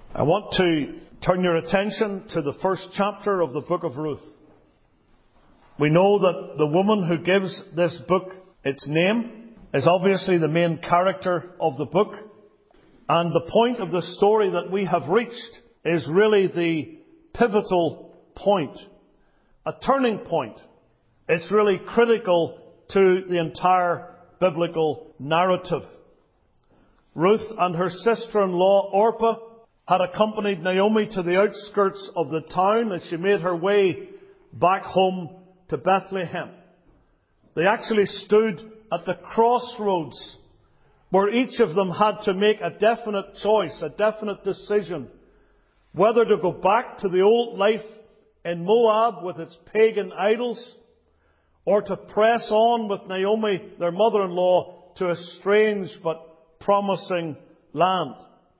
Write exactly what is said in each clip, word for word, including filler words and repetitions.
I want to turn your attention to the first chapter of the book of Ruth. We know that the woman who gives this book its name is obviously the main character of the book. And the point of the story that we have reached is really the pivotal point, a turning point. It's really critical to the entire biblical narrative. Ruth and her sister-in-law Orpah had accompanied Naomi to the outskirts of the town as she made her way back home to Bethlehem. They actually stood at the crossroads where each of them had to make a definite choice, a definite decision, whether to go back to the old life in Moab with its pagan idols, or to press on with Naomi, their mother-in-law, to a strange but promising land.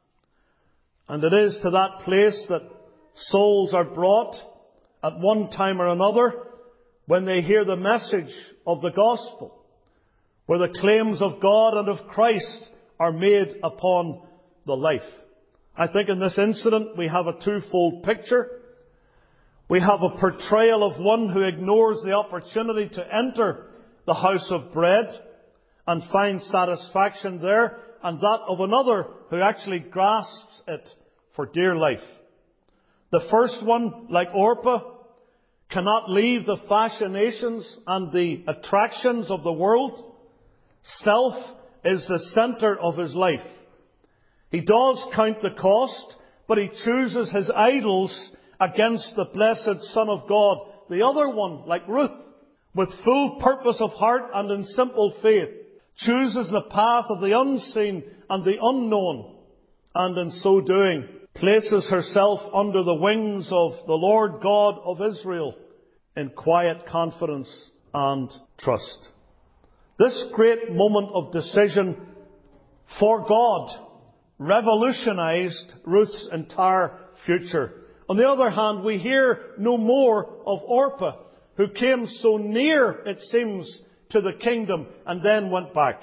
And it is to that place that souls are brought at one time or another when they hear the message of the gospel, where the claims of God and of Christ are made upon the life. I think in this incident we have a twofold picture. We have a portrayal of one who ignores the opportunity to enter the house of bread and find satisfaction there, and that of another who actually grasps it for dear life. The first one, like Orpah, cannot leave the fascinations and the attractions of the world. Self is the centre of his life. He does count the cost, but he chooses his idols against the blessed Son of God. The other one, like Ruth, with full purpose of heart and in simple faith, chooses the path of the unseen and the unknown, and in so doing places herself under the wings of the Lord God of Israel in quiet confidence and trust. This great moment of decision for God revolutionized Ruth's entire future. On the other hand, we hear no more of Orpah, who came so near, it seems, to the kingdom and then went back.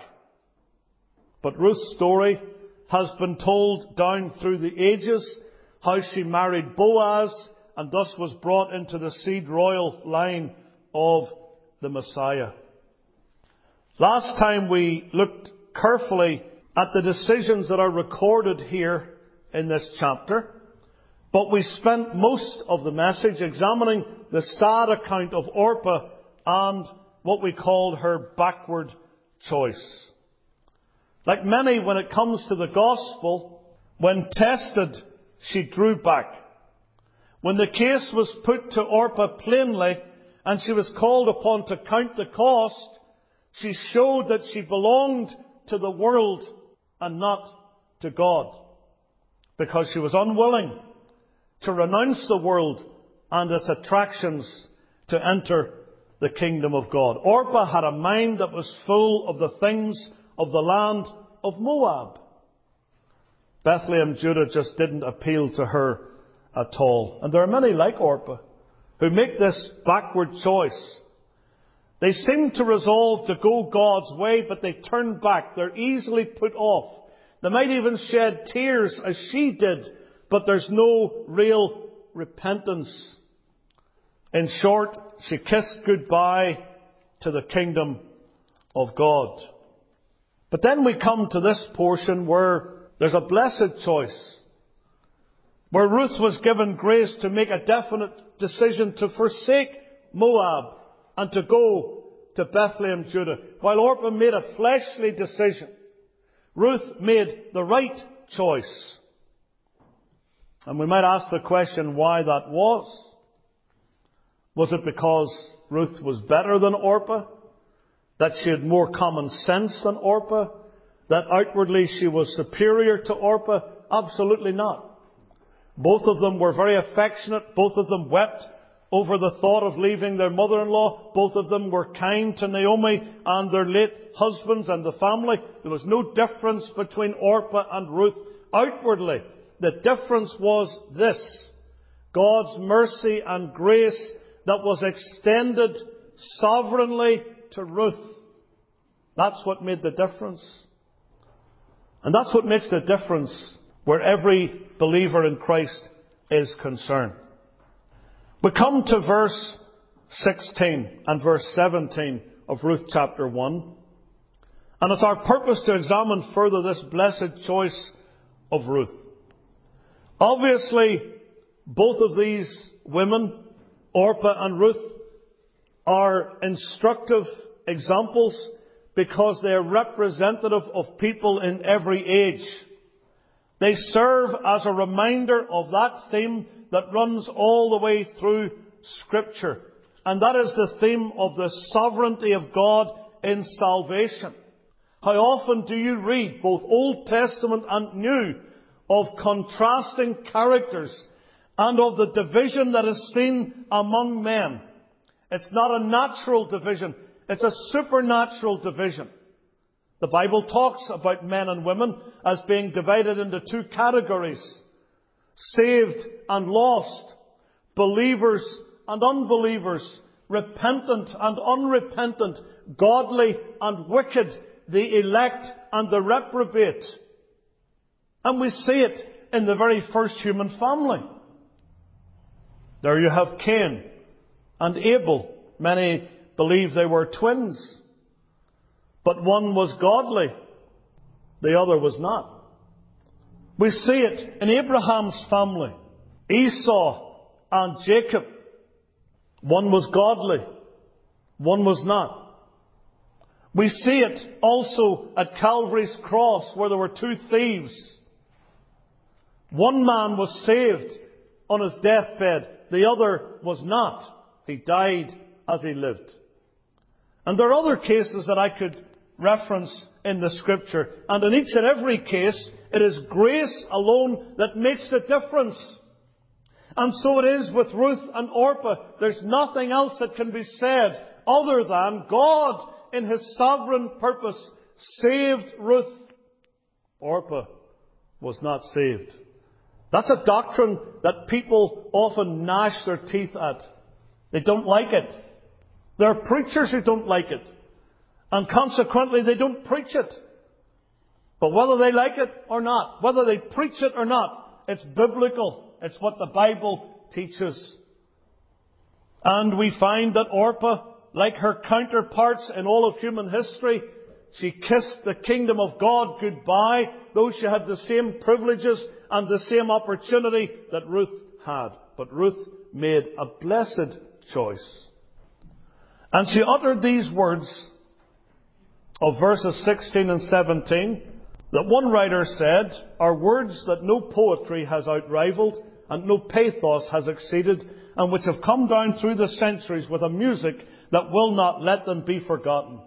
But Ruth's story has been told down through the ages, how she married Boaz and thus was brought into the seed royal line of the Messiah. Last time we looked carefully at the decisions that are recorded here in this chapter, but we spent most of the message examining the sad account of Orpah and what we called her backward choice. Like many, when it comes to the gospel, when tested, she drew back. When the case was put to Orpah plainly, and she was called upon to count the cost, she showed that she belonged to the world and not to God, because she was unwilling to renounce the world and its attractions to enter the kingdom of God. Orpah had a mind that was full of the things of the land of Moab. Bethlehem, Judah just didn't appeal to her at all. And there are many like Orpah who make this backward choice. They seem to resolve to go God's way, but they turn back. They're easily put off. They might even shed tears as she did, but there's no real repentance. In short, she kissed goodbye to the kingdom of God. But then we come to this portion where there's a blessed choice, where Ruth was given grace to make a definite decision to forsake Moab and to go to Bethlehem, Judah. While Orpah made a fleshly decision, Ruth made the right choice. And we might ask the question why that was. Was it because Ruth was better than Orpah? That she had more common sense than Orpah? That outwardly she was superior to Orpah? Absolutely not. Both of them were very affectionate. Both of them wept over the thought of leaving their mother-in-law. Both of them were kind to Naomi and their late husbands and the family. There was no difference between Orpah and Ruth outwardly. The difference was this: God's mercy and grace that was extended sovereignly to Ruth. That's what made the difference. And that's what makes the difference where every believer in Christ is concerned. We come to verse sixteen and verse seventeen of Ruth chapter one. And it's our purpose to examine further this blessed choice of Ruth. Obviously, both of these women, Orpah and Ruth, are instructive examples because they are representative of people in every age. They serve as a reminder of that theme that runs all the way through Scripture. And that is the theme of the sovereignty of God in salvation. How often do you read, both Old Testament and New, of contrasting characters and of the division that is seen among men? It's not a natural division. It's a supernatural division. The Bible talks about men and women as being divided into two categories: saved and lost, believers and unbelievers, repentant and unrepentant, godly and wicked, the elect and the reprobate. And we see it in the very first human family. There you have Cain and Abel. Many believe they were twins. But one was godly, the other was not. We see it in Abraham's family. Esau and Jacob. One was godly, one was not. We see it also at Calvary's cross, where there were two thieves. One man was saved on his deathbed, the other was not. He died as he lived. And there are other cases that I could reference in the Scripture. And in each and every case, it is grace alone that makes the difference. And so it is with Ruth and Orpah. There's nothing else that can be said other than God, in His sovereign purpose, saved Ruth. Orpah was not saved. That's a doctrine that people often gnash their teeth at. They don't like it. There are preachers who don't like it. And consequently, they don't preach it. But whether they like it or not, whether they preach it or not, it's biblical. It's what the Bible teaches. And we find that Orpah, like her counterparts in all of human history, she kissed the kingdom of God goodbye, though she had the same privileges and the same opportunity that Ruth had. But Ruth made a blessed choice. And she uttered these words of verses sixteen and seventeen, that one writer said are words that no poetry has outrivaled and no pathos has exceeded, and which have come down through the centuries with a music that will not let them be forgotten.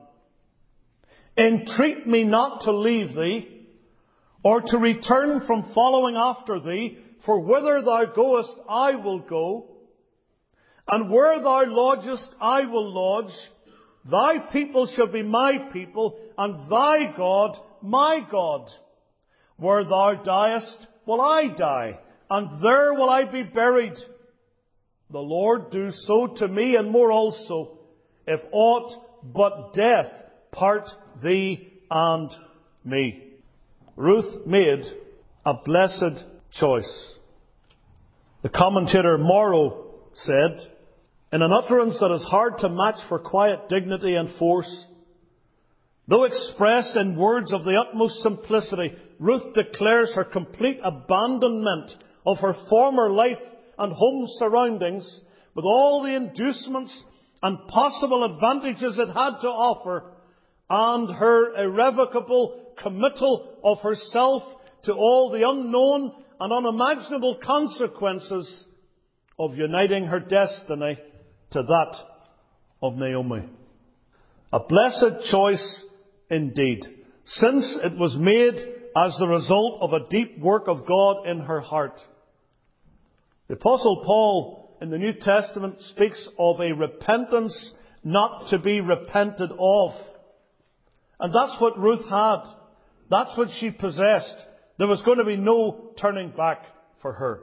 Entreat me not to leave thee, or to return from following after thee, for whither thou goest I will go, and where thou lodgest I will lodge. Thy people shall be my people, and thy God my God. Where thou diest will I die, and there will I be buried. The Lord do so to me, and more also, if aught but death part thee and me. Ruth made a blessed choice. The commentator Morrow said, in an utterance that is hard to match for quiet dignity and force, though expressed in words of the utmost simplicity, Ruth declares her complete abandonment of her former life and home surroundings, with all the inducements and possible advantages it had to offer, and her irrevocable committal of herself to all the unknown and unimaginable consequences of uniting her destiny to that of Naomi. A blessed choice indeed, since it was made as the result of a deep work of God in her heart. The Apostle Paul in the New Testament speaks of a repentance not to be repented of. And that's what Ruth had. That's what she possessed. There was going to be no turning back for her.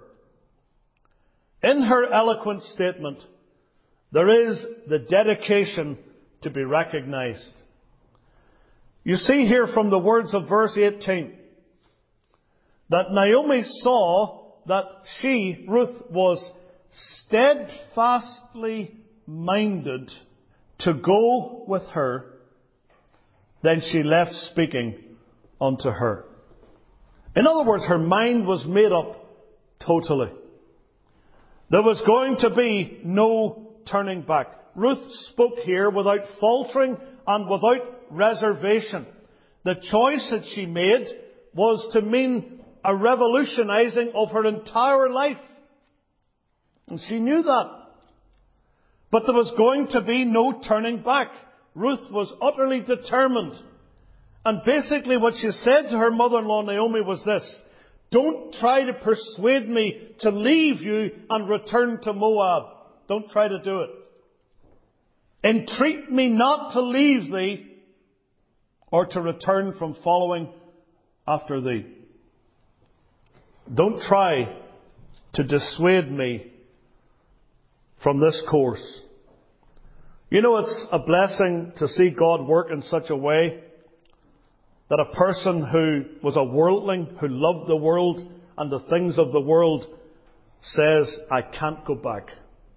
In her eloquent statement, there is the dedication to be recognized. You see here from the words of verse eighteen that Naomi saw that she, Ruth, was steadfastly minded to go with her, then she left speaking unto her. In other words, her mind was made up totally. There was going to be no turning back. Ruth spoke here without faltering and without reservation. The choice that she made was to mean a revolutionizing of her entire life. And she knew that. But there was going to be no turning back. Ruth was utterly determined. And basically what she said to her mother-in-law Naomi was this: don't try to persuade me to leave you and return to Moab. Don't try to do it. Entreat me not to leave thee or to return from following after thee. Don't try to dissuade me from this course. You know, it's a blessing to see God work in such a way that a person who was a worldling, who loved the world and the things of the world, says, I can't go back.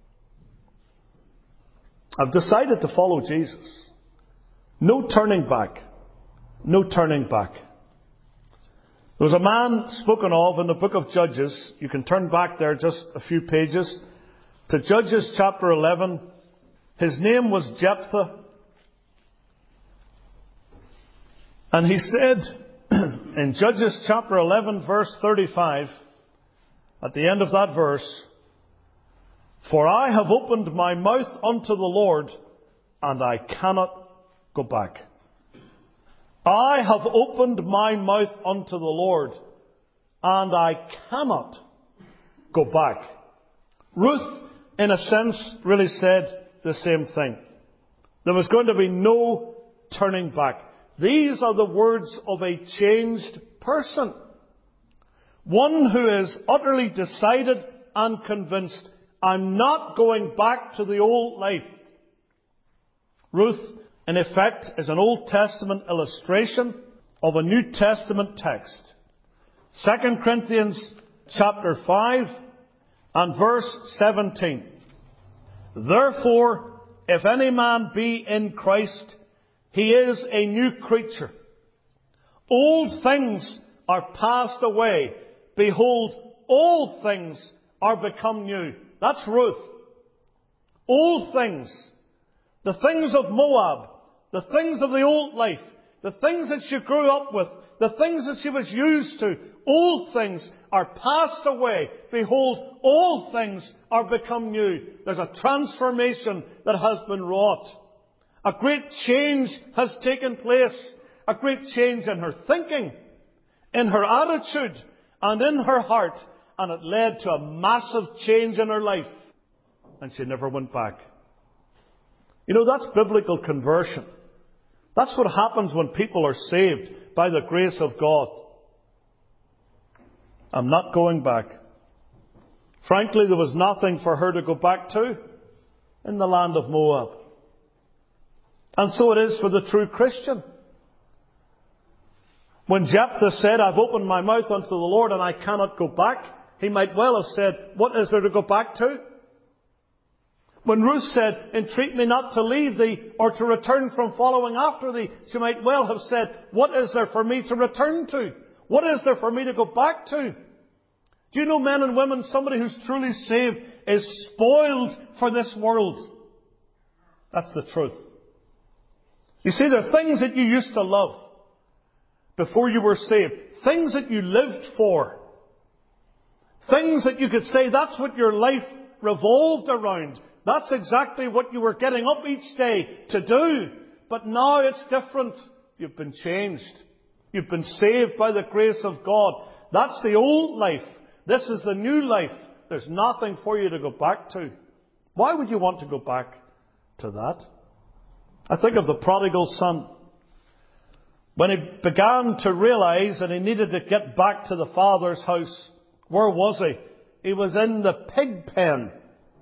I've decided to follow Jesus. No turning back. No turning back. There was a man spoken of in the book of Judges. You can turn back there just a few pages to Judges chapter eleven. His name was Jephthah. And he said in Judges chapter eleven verse thirty-five, at the end of that verse, for I have opened my mouth unto the Lord, and I cannot go back. I have opened my mouth unto the Lord, and I cannot go back. Ruth, in a sense, really said the same thing. There was going to be no turning back. These are the words of a changed person. One who is utterly decided and convinced, I'm not going back to the old life. Ruth, in effect, is an Old Testament illustration of a New Testament text. Second Corinthians chapter five and verse seventeen. Therefore, if any man be in Christ, he is a new creature. Old things are passed away. Behold, all things are become new. That's Ruth. Old things. The things of Moab. The things of the old life. The things that she grew up with. The things that she was used to. Old things are passed away. Behold, all things are become new. There's a transformation that has been wrought. A great change has taken place. A great change in her thinking, in her attitude, and in her heart. And it led to a massive change in her life. And she never went back. You know, that's biblical conversion. That's what happens when people are saved by the grace of God. I'm not going back. Frankly, there was nothing for her to go back to in the land of Moab. And so it is for the true Christian. When Jephthah said, I've opened my mouth unto the Lord and I cannot go back, he might well have said, what is there to go back to? When Ruth said, entreat me not to leave thee or to return from following after thee, she might well have said, what is there for me to return to? What is there for me to go back to? Do you know, men and women, somebody who's truly saved is spoiled for this world. That's the truth. You see, there are things that you used to love before you were saved. Things that you lived for. Things that you could say that's what your life revolved around. That's exactly what you were getting up each day to do. But now it's different. You've been changed. You've been saved by the grace of God. That's the old life. This is the new life. There's nothing for you to go back to. Why would you want to go back to that? I think of the prodigal son. When he began to realize that he needed to get back to the father's house, where was he? He was in the pig pen.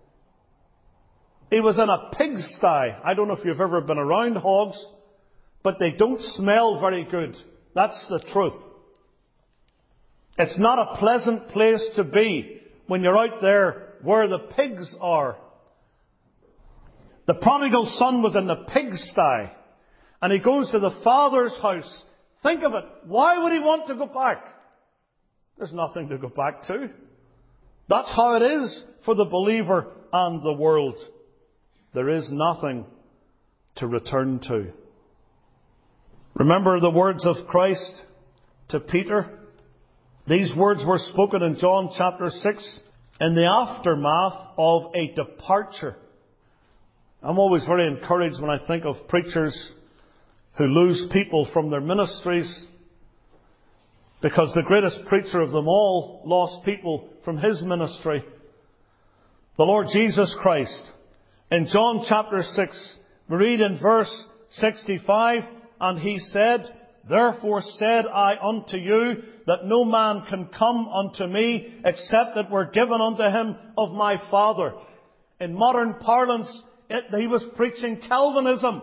He was in a pigsty. I don't know if you've ever been around hogs, but they don't smell very good. That's the truth. It's not a pleasant place to be when you're out there where the pigs are. The prodigal son was in the pigsty, and he goes to the father's house. Think of it. Why would he want to go back? There's nothing to go back to. That's how it is for the believer and the world. There is nothing to return to. Remember the words of Christ to Peter? These words were spoken in John chapter six in the aftermath of a departure. I'm always very encouraged when I think of preachers who lose people from their ministries, because the greatest preacher of them all lost people from his ministry, the Lord Jesus Christ. In John chapter six, we read in verse sixty-five, and he said, Therefore said I unto you, that no man can come unto me, except it were given unto him of my Father. In modern parlance, it, he was preaching Calvinism.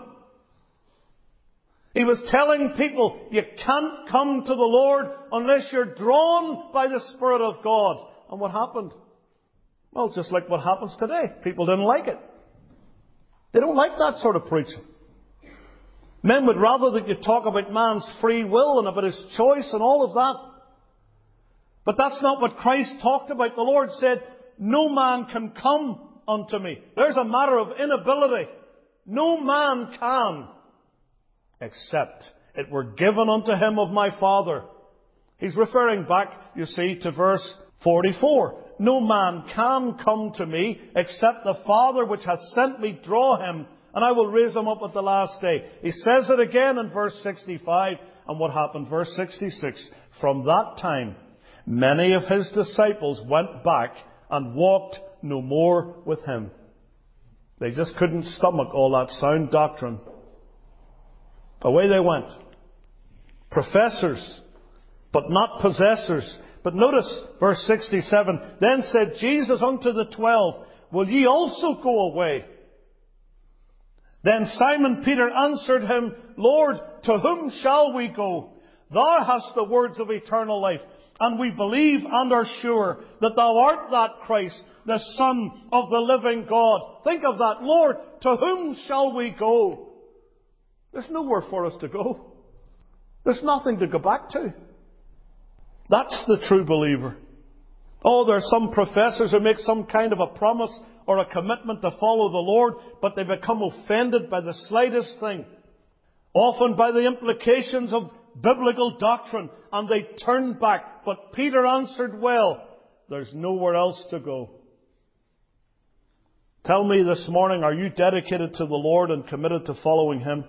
He was telling people, you can't come to the Lord unless you're drawn by the Spirit of God. And what happened? Well, just like what happens today. People didn't like it. They don't like that sort of preaching. Men would rather that you talk about man's free will and about his choice and all of that. But that's not what Christ talked about. The Lord said, no man can come unto me. There's a matter of inability. No man can, except it were given unto him of my Father. He's referring back, you see, to verse forty-four. No man can come to me, except the Father which hath sent me draw him, and I will raise him up at the last day. He says it again in verse sixty-five. And what happened? Verse sixty-six. From that time, many of his disciples went back and walked no more with him. They just couldn't stomach all that sound doctrine. Away they went. Professors, but not possessors. But notice verse sixty-seven. Then said Jesus unto the twelve, Will ye also go away? Then Simon Peter answered him, Lord, to whom shall we go? Thou hast the words of eternal life, and we believe and are sure that thou art that Christ, the Son of the living God. Think of that. Lord, to whom shall we go? There's nowhere for us to go. There's nothing to go back to. That's the true believer. Oh, there are some professors who make some kind of a promise or a commitment to follow the Lord, but they become offended by the slightest thing, often by the implications of biblical doctrine, and they turn back. But Peter answered well, there's nowhere else to go. Tell me this morning, are you dedicated to the Lord and committed to following Him?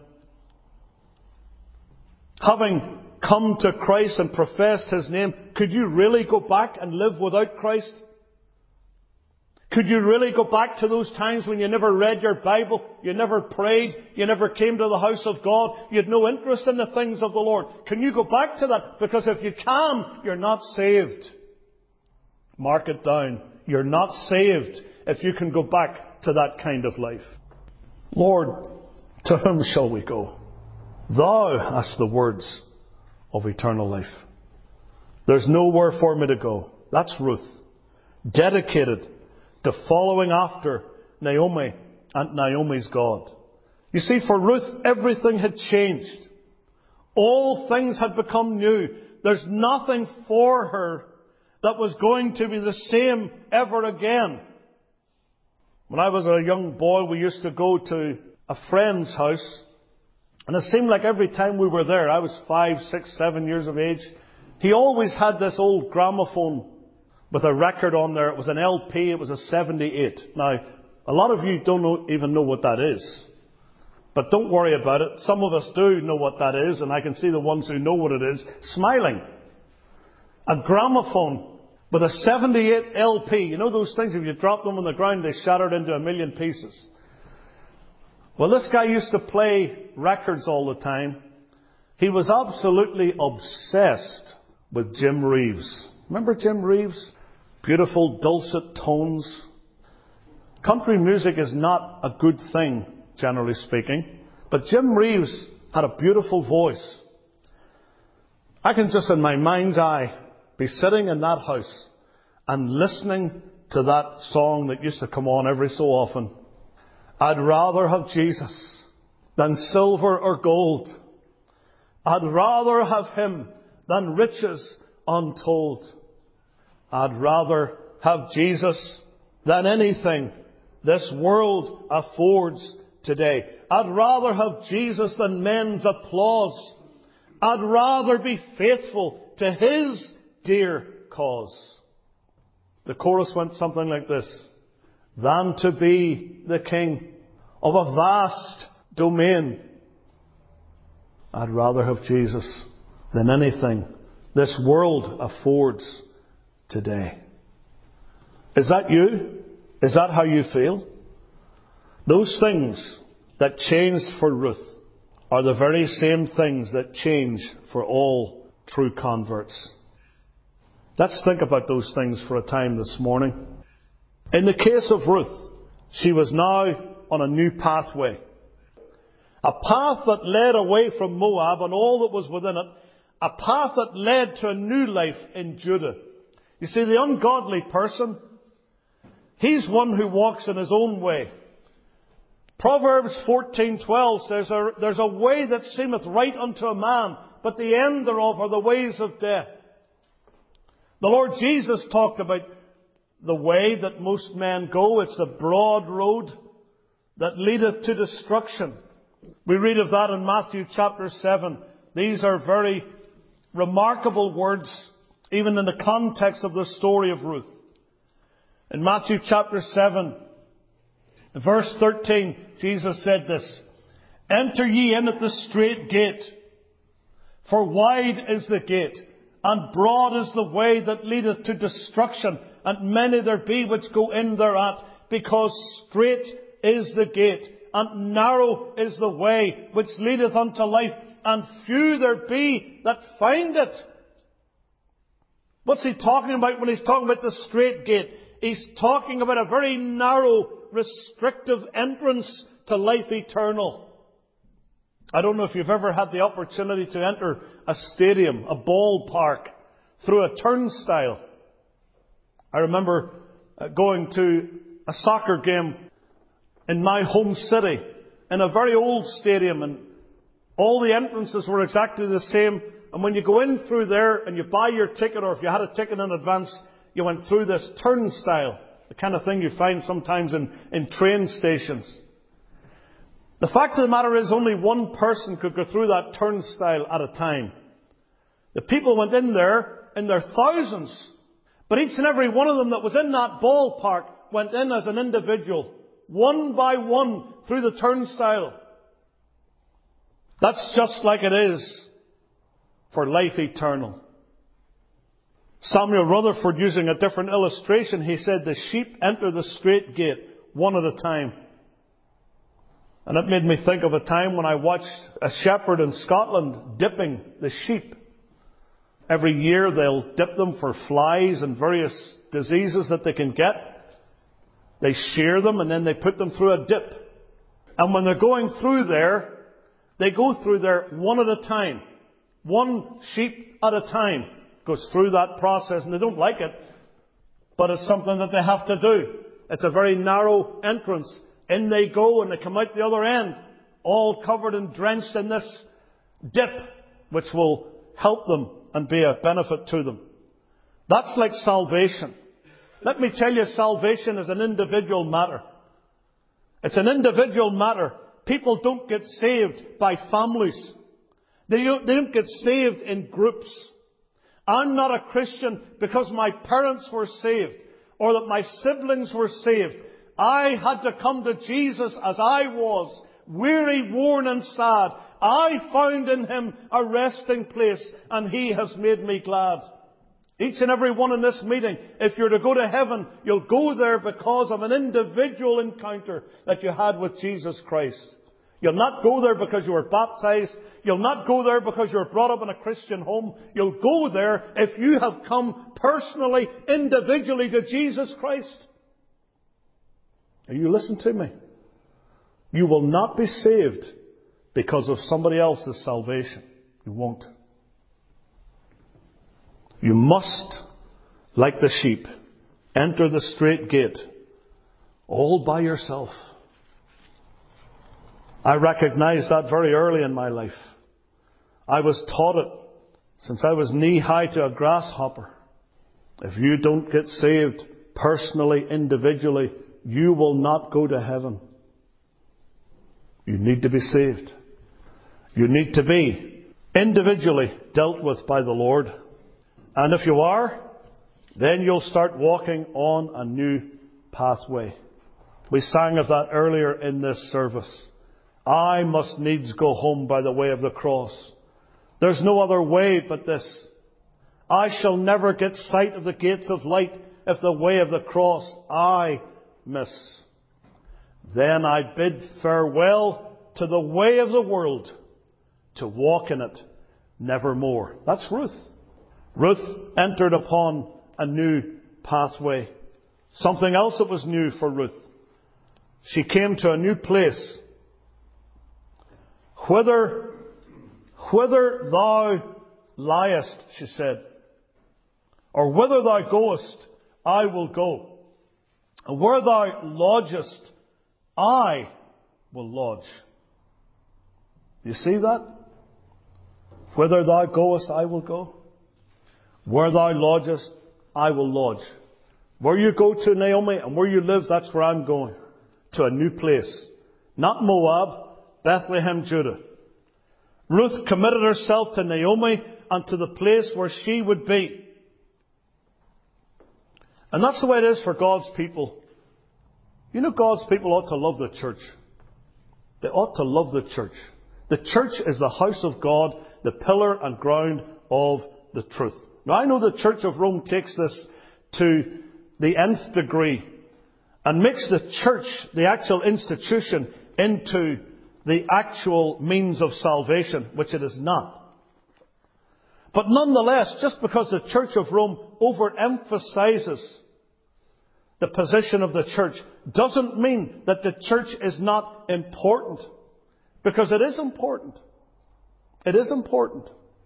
Having come to Christ and professed His name, could you really go back and live without Christ? Could you really go back to those times when you never read your Bible, you never prayed, you never came to the house of God, you had no interest in the things of the Lord? Can you go back to that? Because if you can, you're not saved. Mark it down. You're not saved if you can go back to that kind of life. Lord, to whom shall we go? Thou hast the words of eternal life. There's nowhere for me to go. That's Ruth. Dedicated to following after Naomi and Naomi's God. You see, for Ruth, everything had changed. All things had become new. There's nothing for her that was going to be the same ever again. When I was a young boy, we used to go to a friend's house, and it seemed like every time we were there, I was five, six, seven years of age, he always had this old gramophone with a record on there. It was an L P, it was a seventy-eight. Now, a lot of you don't know, even know what that is. But don't worry about it. Some of us do know what that is, and I can see the ones who know what it is smiling. A gramophone with a seventy-eight L P. You know those things, if you drop them on the ground, they shattered into a million pieces. Well, this guy used to play records all the time. He was absolutely obsessed with Jim Reeves. Remember Jim Reeves? Beautiful, dulcet tones. Country music is not a good thing, generally speaking. But Jim Reeves had a beautiful voice. I can just, in my mind's eye, be sitting in that house and listening to that song that used to come on every so often. I'd rather have Jesus than silver or gold. I'd rather have Him than riches untold. I'd rather have Jesus than anything this world affords today. I'd rather have Jesus than men's applause. I'd rather be faithful to His dear cause. The chorus went something like this: than to be the king of a vast domain. I'd rather have Jesus than anything this world affords today. Is that you? Is that how you feel? Those things that changed for Ruth are the very same things that change for all true converts. Let's think about those things for a time this morning. In the case of Ruth, she was now on a new pathway. A path that led away from Moab and all that was within it. A path that led to a new life in Judah. You see, the ungodly person, he's one who walks in his own way. Proverbs fourteen twelve says, there's a way that seemeth right unto a man, but the end thereof are the ways of death. The Lord Jesus talked about the way that most men go. It's the broad road that leadeth to destruction. We read of that in Matthew chapter seven. These are very remarkable words, even in the context of the story of Ruth. In Matthew chapter seven, verse thirteen, Jesus said this: Enter ye in at the strait gate, for wide is the gate, and broad is the way that leadeth to destruction, and many there be which go in thereat, because strait is the gate, and narrow is the way which leadeth unto life, and few there be that find it. What's he talking about when he's talking about the strait gate? He's talking about a very narrow, restrictive entrance to life eternal. I don't know if you've ever had the opportunity to enter a stadium, a ballpark, through a turnstile. I remember going to a soccer game in my home city, in a very old stadium, and all the entrances were exactly the same. And when you go in through there and you buy your ticket, or if you had a ticket in advance, you went through this turnstile, the kind of thing you find sometimes in, in train stations. The fact of the matter is, only one person could go through that turnstile at a time. The people went in there in their thousands, but each and every one of them that was in that ballpark went in as an individual, one by one, through the turnstile. That's just like it is for life eternal. Samuel Rutherford, using a different illustration, he said, the sheep enter the strait gate one at a time. And it made me think of a time when I watched a shepherd in Scotland dipping the sheep. Every year they'll dip them for flies and various diseases that they can get. They shear them and then they put them through a dip. And when they're going through there, they go through there one at a time. One sheep at a time goes through that process, and they don't like it, but it's something that they have to do. It's a very narrow entrance. In they go and they come out the other end, all covered and drenched in this dip, which will help them and be a benefit to them. That's like salvation. Let me tell you, salvation is an individual matter. It's an individual matter. People don't get saved by families. They don't, they don't get saved in groups. I'm not a Christian because my parents were saved or that my siblings were saved. I had to come to Jesus as I was, weary, worn and sad. I found in Him a resting place, and He has made me glad. Each and every one in this meeting, if you're to go to heaven, you'll go there because of an individual encounter that you had with Jesus Christ. You'll not go there because you were baptized. You'll not go there because you were brought up in a Christian home. You'll go there if you have come personally, individually to Jesus Christ. Are you listening to me? You will not be saved because of somebody else's salvation. You won't. You must, like the sheep, enter the strait gate all by yourself. I recognized that very early in my life. I was taught it since I was knee-high to a grasshopper. If you don't get saved personally, individually, you will not go to heaven. You need to be saved. You need to be individually dealt with by the Lord. And if you are, then you'll start walking on a new pathway. We sang of that earlier in this service. I must needs go home by the way of the cross. There's no other way but this. I shall never get sight of the gates of light if the way of the cross I miss. Then I bid farewell to the way of the world, to walk in it nevermore. That's Ruth. Ruth entered upon a new pathway. Something else that was new for Ruth. She came to a new place. Whither, whither thou liest, she said, or whither thou goest, I will go. And where thou lodgest, I will lodge. You see that? Whither thou goest, I will go. Where thou lodgest, I will lodge. Where you go to, Naomi, and where you live, that's where I'm going. To a new place. Not Moab, Bethlehem, Judah. Ruth committed herself to Naomi and to the place where she would be. And that's the way it is for God's people. You know, God's people ought to love the church. They ought to love the church. The church is the house of God, the pillar and ground of the truth. Now, I know the Church of Rome takes this to the nth degree and makes the church, the actual institution, into the actual means of salvation, which it is not. But nonetheless, just because the Church of Rome overemphasizes the position of the church doesn't mean that the church is not important. Because it is important. It is important.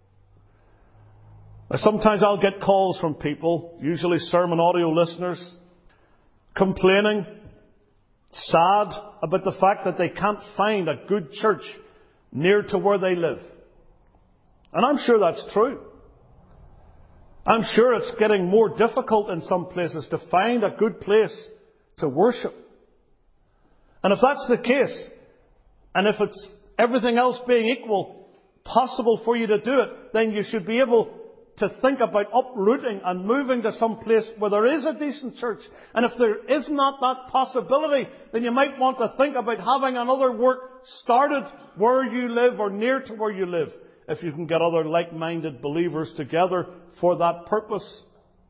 Now, sometimes I'll get calls from people, usually sermon audio listeners, complaining, sad about the fact that they can't find a good church near to where they live. And I'm sure that's true. I'm sure it's getting more difficult in some places to find a good place to worship. And if that's the case, and if it's everything else being equal, possible for you to do it, then you should be able to think about uprooting and moving to some place where there is a decent church. And if there is not that possibility, then you might want to think about having another work started where you live or near to where you live, if you can get other like-minded believers together for that purpose.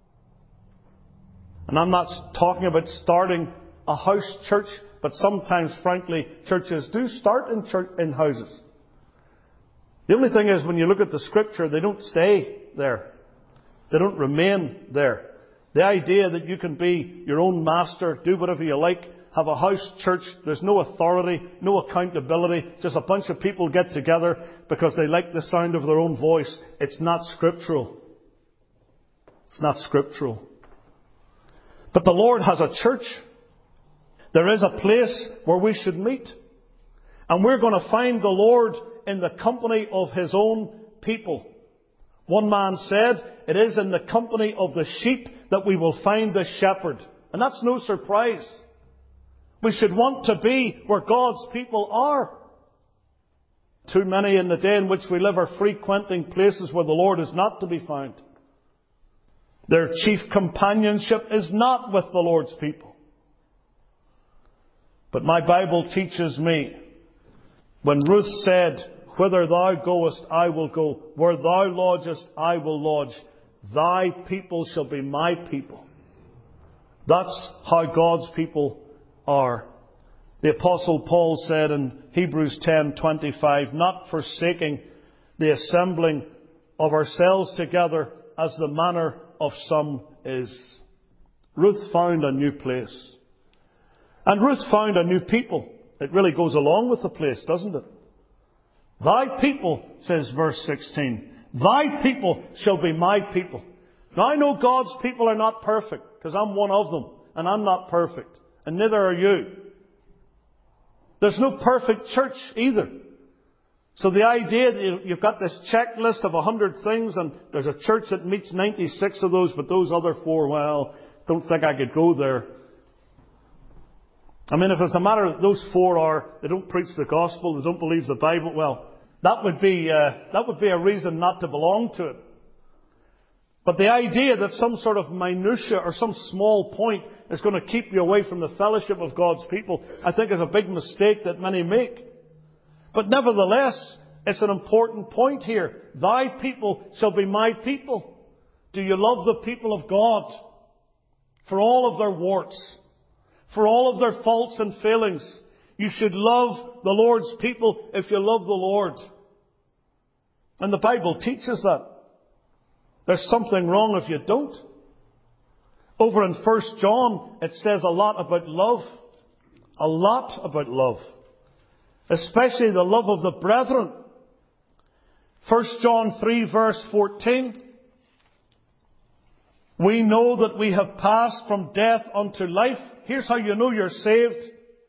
And I'm not talking about starting a house church, but sometimes, frankly, churches do start in church, in houses. The only thing is, when you look at the Scripture, they don't stay there. They don't remain there. The idea that you can be your own master, do whatever you like, have a house church, there's no authority, no accountability, just a bunch of people get together because they like the sound of their own voice. It's not scriptural. It's not scriptural. But the Lord has a church. There is a place where we should meet. And we're going to find the Lord in the company of His own people. One man said, it is in the company of the sheep that we will find the shepherd. And that's no surprise. We should want to be where God's people are. Too many in the day in which we live are frequenting places where the Lord is not to be found. Their chief companionship is not with the Lord's people. But my Bible teaches me, when Ruth said, whither thou goest, I will go. Where thou lodgest, I will lodge. Thy people shall be my people. That's how God's people are. The Apostle Paul said in Hebrews ten twenty-five, not forsaking the assembling of ourselves together as the manner of some is. Ruth found a new place. And Ruth found a new people. It really goes along with the place, doesn't it? Thy people, says verse sixteen, thy people shall be my people. Now I know God's people are not perfect, because I'm one of them, and I'm not perfect, and neither are you. There's no perfect church either. So the idea that you've got this checklist of a hundred things, and there's a church that meets ninety-six of those, but those other four, well, don't think I could go there. I mean, if it's a matter of those four are, they don't preach the gospel, they don't believe the Bible, well, that would be, uh, that would be a reason not to belong to it. But the idea that some sort of minutia or some small point is going to keep you away from the fellowship of God's people, I think is a big mistake that many make. But nevertheless, it's an important point here. Thy people shall be my people. Do you love the people of God? For all of their warts, for all of their faults and failings, you should love the Lord's people if you love the Lord. And the Bible teaches that. There's something wrong if you don't. Over in First John, it says a lot about love. A lot about love. Especially the love of the brethren. First John three verse fourteen. We know that we have passed from death unto life. Here's how you know you're saved.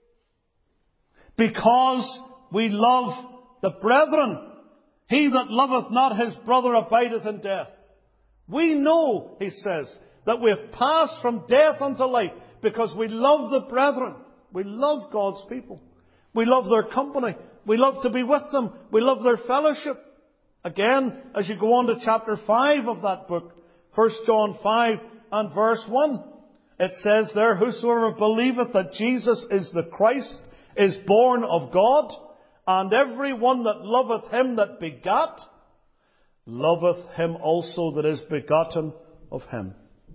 Because we love the brethren. He that loveth not his brother abideth in death. We know, he says, that we have passed from death unto life because we love the brethren. We love God's people. We love their company. We love to be with them. We love their fellowship. Again, as you go on to chapter five of that book, First John five and verse one, it says there, whosoever believeth that Jesus is the Christ is born of God, and every one that loveth him that begat, loveth him also that is begotten of him.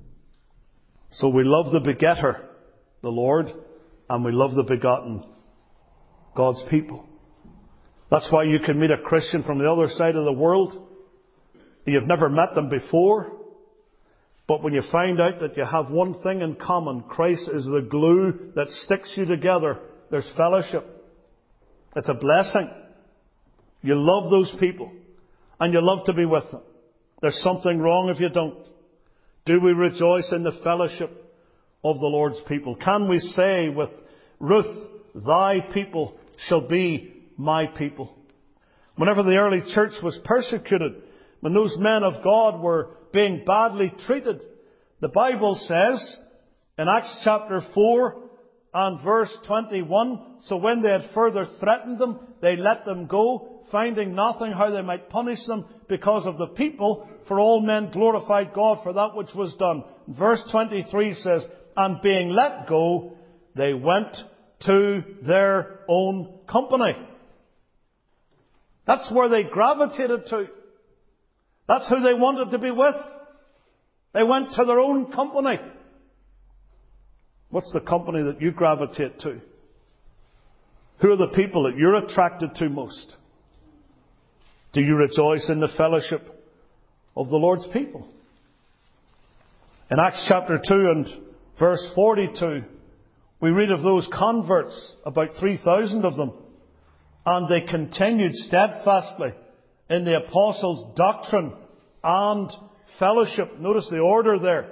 So we love the begetter, the Lord, and we love the begotten, God's people. That's why you can meet a Christian from the other side of the world. You've never met them before. But when you find out that you have one thing in common, Christ is the glue that sticks you together, there's fellowship. It's a blessing. You love those people. And you love to be with them. There's something wrong if you don't. Do we rejoice in the fellowship of the Lord's people? Can we say with Ruth, thy people shall be my people? Whenever the early church was persecuted, when those men of God were being badly treated, the Bible says in Acts chapter four and verse twenty-one, so when they had further threatened them, they let them go, finding nothing how they might punish them because of the people, for all men glorified God for that which was done. Verse twenty-three says, and being let go, they went to their own company. That's where they gravitated to. That's who they wanted to be with. They went to their own company. What's the company that you gravitate to? Who are the people that you're attracted to most? Do you rejoice in the fellowship of the Lord's people? In Acts chapter two and verse forty-two, we read of those converts, about three thousand of them, and they continued steadfastly in the apostles' doctrine and fellowship. Notice the order there.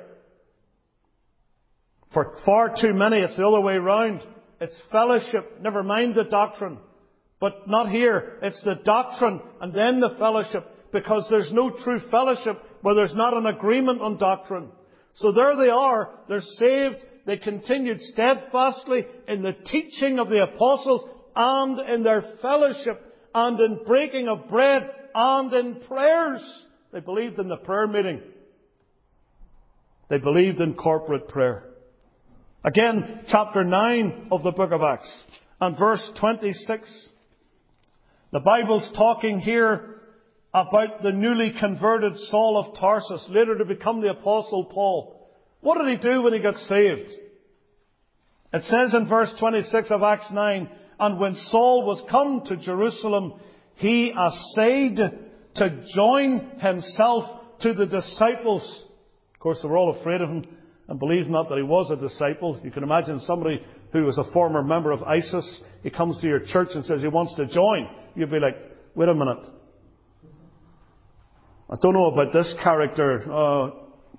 For far too many, it's the other way round. It's fellowship, never mind the doctrine. But not here. It's the doctrine and then the fellowship, because there's no true fellowship where there's not an agreement on doctrine. So there they are. They're saved. They continued steadfastly in the teaching of the apostles and in their fellowship and in breaking of bread and in prayers. They believed in the prayer meeting. They believed in corporate prayer. Again, chapter nine of the book of Acts and verse twenty-six. The Bible's talking here about the newly converted Saul of Tarsus, later to become the Apostle Paul. What did he do when he got saved? It says in verse twenty-six of Acts nine, and when Saul was come to Jerusalem, he essayed to join himself to the disciples. Of course, they were all afraid of him and believed not that he was a disciple. You can imagine somebody who was a former member of ISIS. He comes to your church and says he wants to join. You'd be like, wait a minute. I don't know about this character. Uh,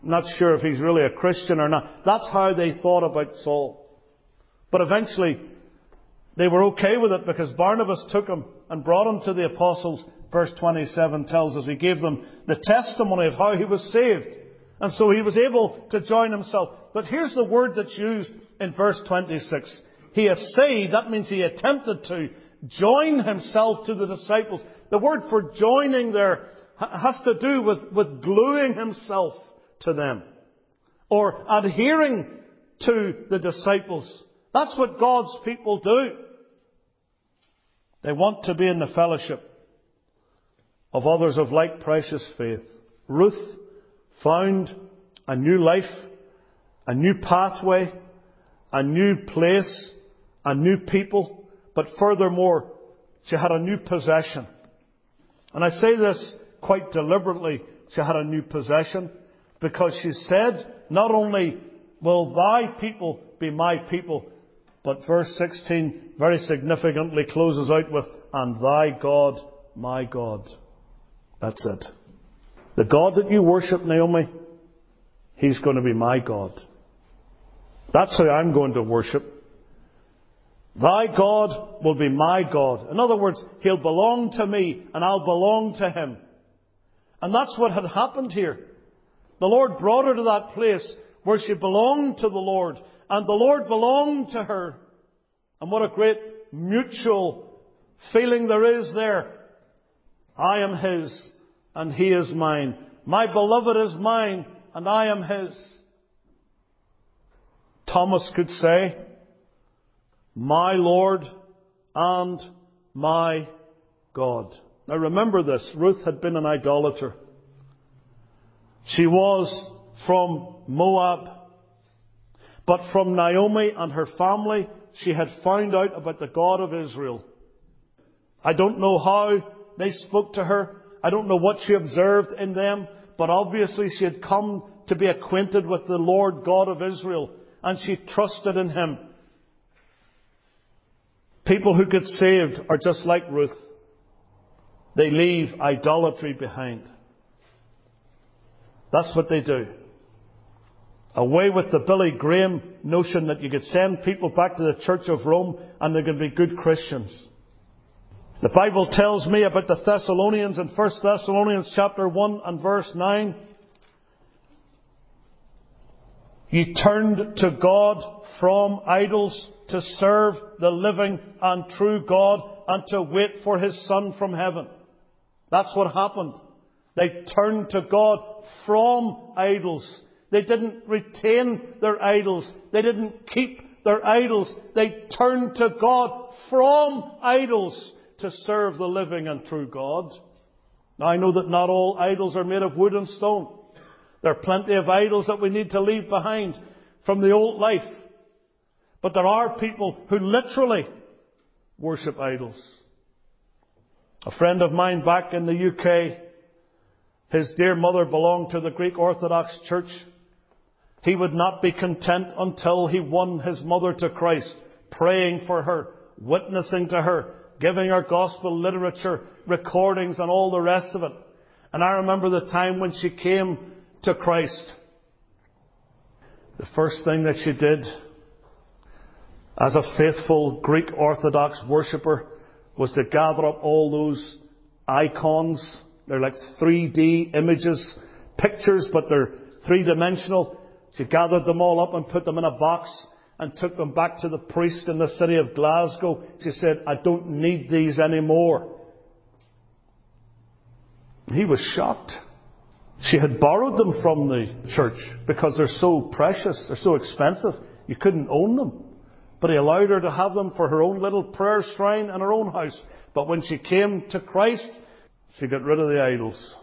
not sure if he's really a Christian or not. That's how they thought about Saul. But eventually, they were okay with it because Barnabas took him and brought him to the apostles. Verse twenty-seven tells us he gave them the testimony of how he was saved. And so he was able to join himself. But here's the word that's used in verse twenty-six. He essayed, that means he attempted to join himself to the disciples. The word for joining there has to do with, with gluing himself to them. Or adhering to the disciples. That's what God's people do. They want to be in the fellowship of others of like precious faith. Ruth found a new life, a new pathway, a new place, a new people, but furthermore, she had a new possession. And I say this quite deliberately, she had a new possession, because she said, not only will thy people be my people, but verse sixteen very significantly closes out with, and thy God, my God. That's it. The God that you worship, Naomi, He's going to be my God. That's how I'm going to worship. Thy God will be my God. In other words, He'll belong to me and I'll belong to Him. And that's what had happened here. The Lord brought her to that place where she belonged to the Lord and the Lord belonged to her. And what a great mutual feeling there is there. I am His and He is mine. My beloved is mine and I am His. Thomas could say, my Lord and my God. Now remember this, Ruth had been an idolater. She was from Moab. But from Naomi and her family, she had found out about the God of Israel. I don't know how they spoke to her. I don't know what she observed in them. But obviously she had come to be acquainted with the Lord God of Israel. And she trusted in Him. People who get saved are just like Ruth. They leave idolatry behind. That's what they do. Away with the Billy Graham notion that you could send people back to the Church of Rome and they're going to be good Christians. The Bible tells me about the Thessalonians in First Thessalonians chapter one and verse nine. You turned to God from idols to serve the living and true God and to wait for His Son from heaven. That's what happened. They turned to God from idols. They didn't retain their idols. They didn't keep their idols. They turned to God from idols to serve the living and true God. Now I know that not all idols are made of wood and stone. There are plenty of idols that we need to leave behind from the old life. But there are people who literally worship idols. A friend of mine back in the U K, his dear mother belonged to the Greek Orthodox Church. He would not be content until he won his mother to Christ, praying for her, witnessing to her, giving her gospel literature, recordings and all the rest of it. And I remember the time when she came to Christ. The first thing that she did as a faithful Greek Orthodox worshipper was to gather up all those icons. They're like three D images, pictures, but they're three-dimensional. She gathered them all up and put them in a box and took them back to the priest in the city of Glasgow. She said, I don't need these anymore. He was shocked. She had borrowed them from the church because they're so precious, they're so expensive. You couldn't own them. But he allowed her to have them for her own little prayer shrine in her own house. But when she came to Christ, she got rid of the idols.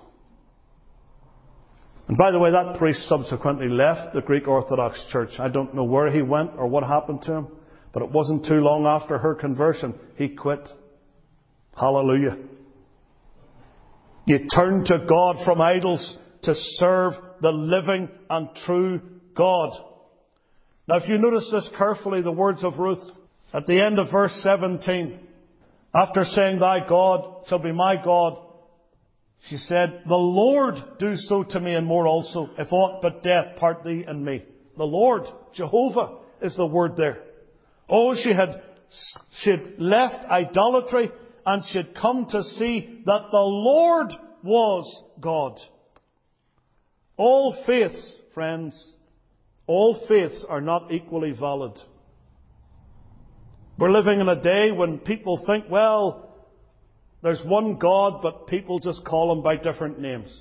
And by the way, that priest subsequently left the Greek Orthodox Church. I don't know where he went or what happened to him. But it wasn't too long after her conversion, he quit. Hallelujah. You turn to God from idols to serve the living and true God. Now if you notice this carefully, the words of Ruth, at the end of verse seventeen, after saying, thy God shall be my God, She said, "The Lord do so to me and more also, if aught but death part thee and me." The Lord, Jehovah, is the word there. Oh, she had, she had left idolatry and she had come to see that the Lord was God. All faiths, friends, all faiths are not equally valid. We're living in a day when people think, well, there's one God, but people just call Him by different names.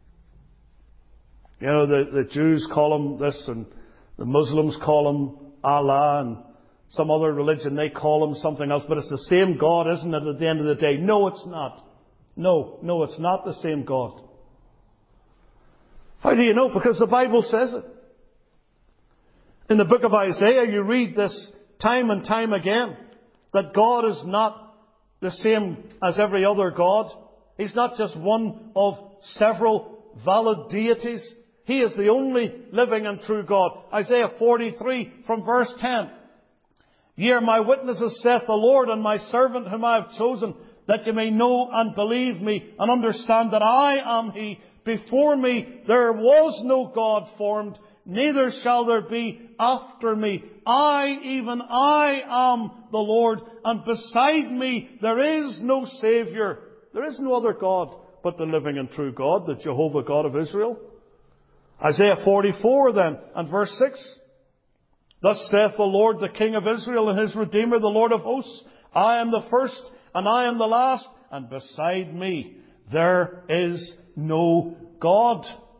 You know, the, the Jews call Him this, and the Muslims call Him Allah, and some other religion, they call Him something else. But it's the same God, isn't it, at the end of the day? No, it's not. No, no, it's not the same God. How do you know? Because the Bible says it. In the book of Isaiah, you read this time and time again, that God is not the same as every other God. He's not just one of several valid deities. He is the only living and true God. Isaiah forty-three from verse ten. "Ye are my witnesses, saith the Lord, and my servant whom I have chosen, that ye may know and believe me, and understand that I am He. Before me there was no God formed, neither shall there be after me. I, even I, am the Lord, and beside me there is no Saviour." There is no other God but the living and true God, the Jehovah God of Israel. Isaiah forty-four then, and verse six. "Thus saith the Lord, the King of Israel, and His Redeemer, the Lord of hosts, I am the first, and I am the last, and beside me there is no God."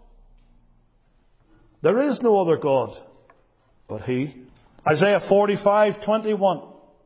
There is no other God but He. Isaiah forty-five twenty-one.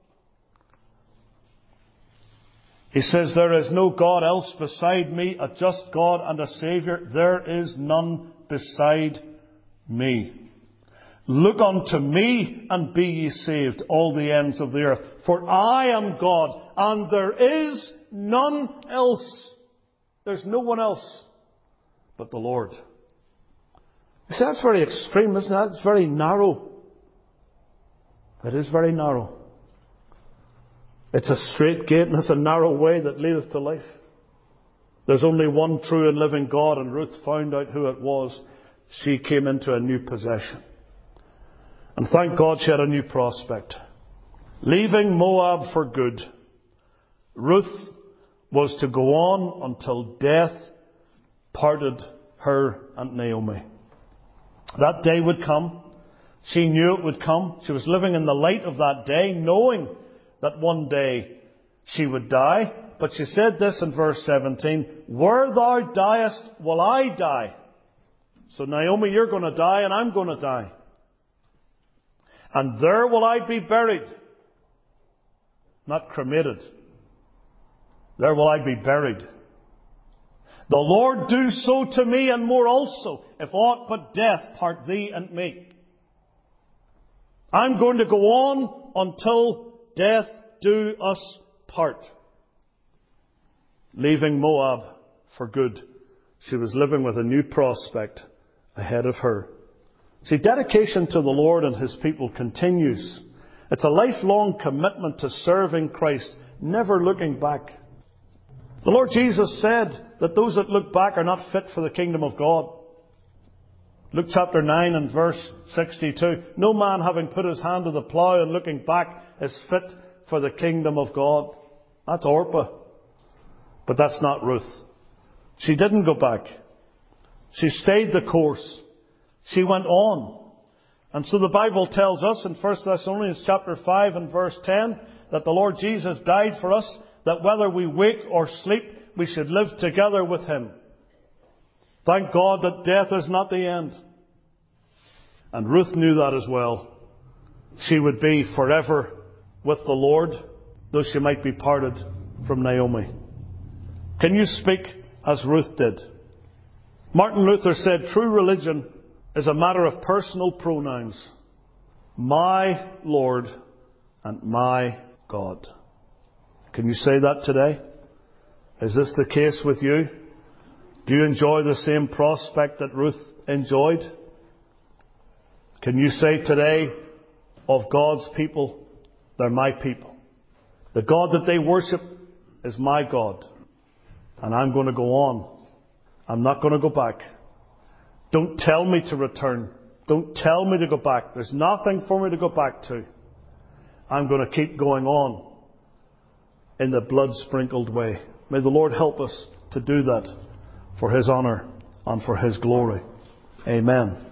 He says, "There is no God else beside me, a just God and a Saviour. There is none beside me. Look unto me and be ye saved, all the ends of the earth. For I am God, and there is none else." There's no one else but the Lord. You see, that's very extreme, isn't it? It's very narrow. It is very narrow. It's a straight gate and it's a narrow way that leadeth to life. There's only one true and living God, and Ruth found out who it was. She came into a new possession. And thank God she had a new prospect. Leaving Moab for good, Ruth was to go on until death parted her and Naomi. That day would come. She knew it would come. She was living in the light of that day, knowing that one day she would die. But she said this in verse seventeen, "Where thou diest, will I die." So Naomi, you're going to die and I'm going to die. "And there will I be buried." Not cremated. There will I be buried. "The Lord do so to me and more also, if aught but death part thee and me." I'm going to go on until death do us part. Leaving Moab for good, she was living with a new prospect ahead of her. See, dedication to the Lord and His people continues. It's a lifelong commitment to serving Christ, never looking back. The Lord Jesus said that those that look back are not fit for the kingdom of God. Luke chapter nine and verse sixty-two. "No man having put his hand to the plough and looking back is fit for the kingdom of God." That's Orpah. But that's not Ruth. She didn't go back. She stayed the course. She went on. And so the Bible tells us in First Thessalonians chapter five and verse ten that the Lord Jesus died for us, that whether we wake or sleep, we should live together with Him. Thank God that death is not the end. And Ruth knew that as well. She would be forever with the Lord, though she might be parted from Naomi. Can you speak as Ruth did? Martin Luther said, "True religion is a matter of personal pronouns. My Lord and my God." Can you say that today? Is this the case with you? Do you enjoy the same prospect that Ruth enjoyed? Can you say today of God's people, they're my people. The God that they worship is my God. And I'm going to go on I'm not going to go back. Don't tell me to return. Don't tell me to go back. There's nothing for me to go back to. I'm going to keep going on in the blood-sprinkled way. May the Lord help us to do that for His honour and for His glory. Amen.